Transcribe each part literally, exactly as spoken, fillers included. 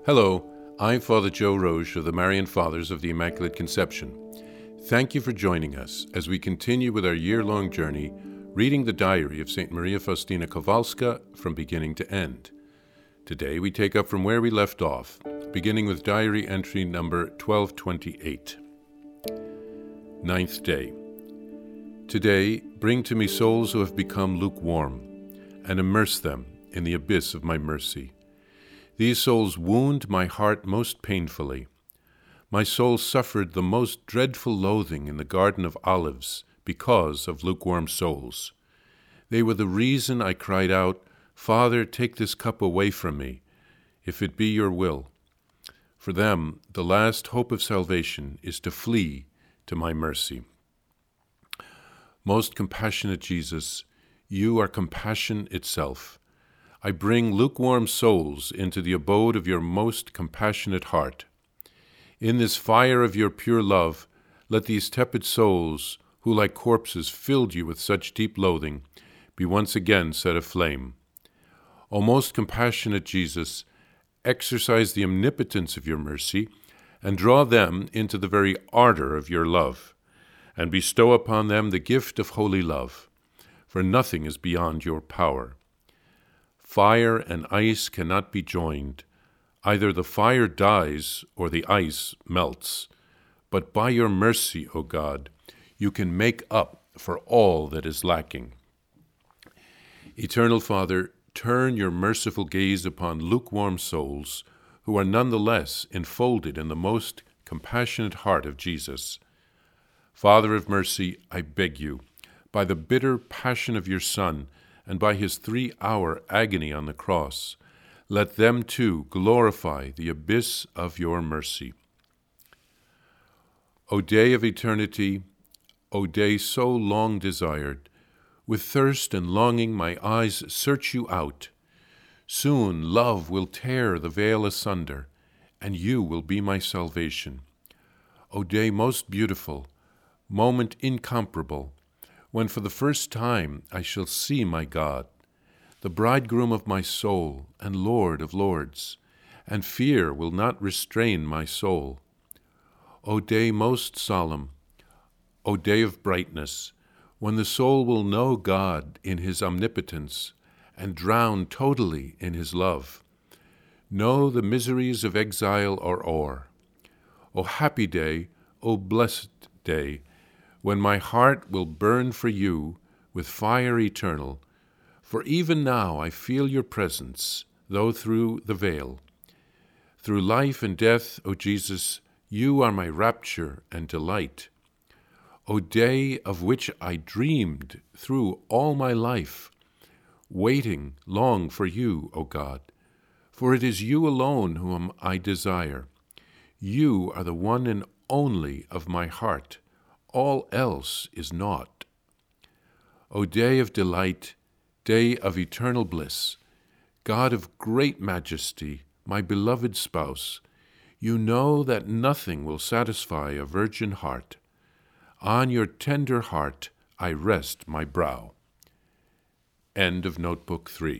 Hello, I'm Father Joe Roche of the Marian Fathers of the Immaculate Conception. Thank you for joining us as we continue with our year-long journey reading the diary of Saint Maria Faustina Kowalska from beginning to end. Today we take up from where we left off, beginning with diary entry number twelve twenty-eight. Ninth day. Today bring to me souls who have become lukewarm, and immerse them in the abyss of my mercy. These souls wound my heart most painfully. My soul suffered the most dreadful loathing in the Garden of Olives because of lukewarm souls. They were the reason I cried out, "Father, take this cup away from me, if it be your will." For them, the last hope of salvation is to flee to my mercy. Most compassionate Jesus, you are compassion itself. I bring lukewarm souls into the abode of your most compassionate heart. In this fire of your pure love, let these tepid souls, who like corpses filled you with such deep loathing, be once again set aflame. O most compassionate Jesus, exercise the omnipotence of your mercy, and draw them into the very ardor of your love, and bestow upon them the gift of holy love, for nothing is beyond your power. Fire and ice cannot be joined. Either the fire dies or the ice melts. But by your mercy, O God, you can make up for all that is lacking. Eternal Father, turn your merciful gaze upon lukewarm souls who are nonetheless enfolded in the most compassionate heart of Jesus. Father of mercy, I beg you, by the bitter passion of your Son, and by his three-hour agony on the cross, let them too glorify the abyss of your mercy. O day of eternity, O day so long desired, with thirst and longing my eyes search you out. Soon love will tear the veil asunder, and you will be my salvation. O day most beautiful, moment incomparable, when for the first time I shall see my God, the bridegroom of my soul and Lord of lords, and fear will not restrain my soul. O day most solemn, O day of brightness, when the soul will know God in his omnipotence and drown totally in his love, know the miseries of exile or o'er. O happy day, O blessed day, when my heart will burn for you with fire eternal, for even now I feel your presence, though through the veil. Through life and death, O Jesus, you are my rapture and delight. O day of which I dreamed through all my life, waiting long for you, O God, for it is you alone whom I desire. You are the one and only of my heart. All else is naught. O day of delight, day of eternal bliss, God of great majesty, my beloved spouse, you know that nothing will satisfy a virgin heart. On your tender heart I rest my brow. End of Notebook three.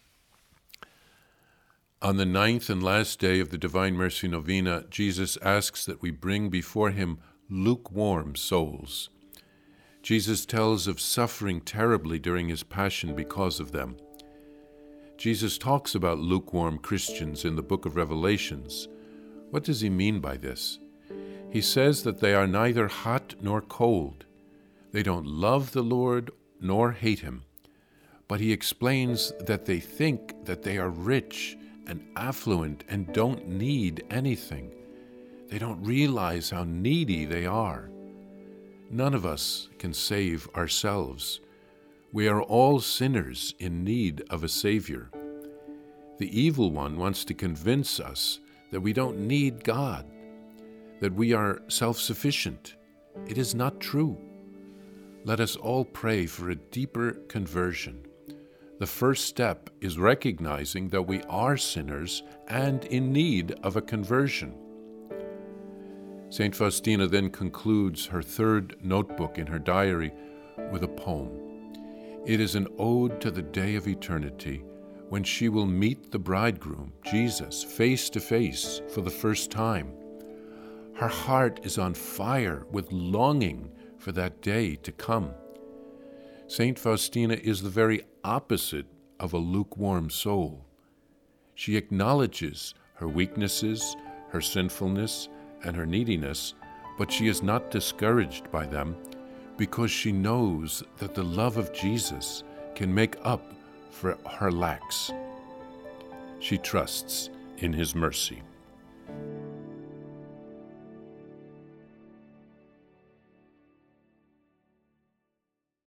On the ninth and last day of the Divine Mercy Novena, Jesus asks that we bring before him lukewarm souls. Jesus tells of suffering terribly during his passion because of them. Jesus talks about lukewarm Christians in the book of Revelations. What does he mean by this? He says that they are neither hot nor cold. They don't love the Lord nor hate him. But he explains that they think that they are rich and affluent and don't need anything. They don't realize how needy they are. None of us can save ourselves. We are all sinners in need of a Savior. The evil one wants to convince us that we don't need God, that we are self-sufficient. It is not true. Let us all pray for a deeper conversion. The first step is recognizing that we are sinners and in need of a conversion. Saint Faustina then concludes her third notebook in her diary with a poem. It is an ode to the day of eternity, when she will meet the bridegroom, Jesus, face to face for the first time. Her heart is on fire with longing for that day to come. Saint Faustina is the very opposite of a lukewarm soul. She acknowledges her weaknesses, her sinfulness, and her neediness, but she is not discouraged by them because she knows that the love of Jesus can make up for her lacks. She trusts in his mercy.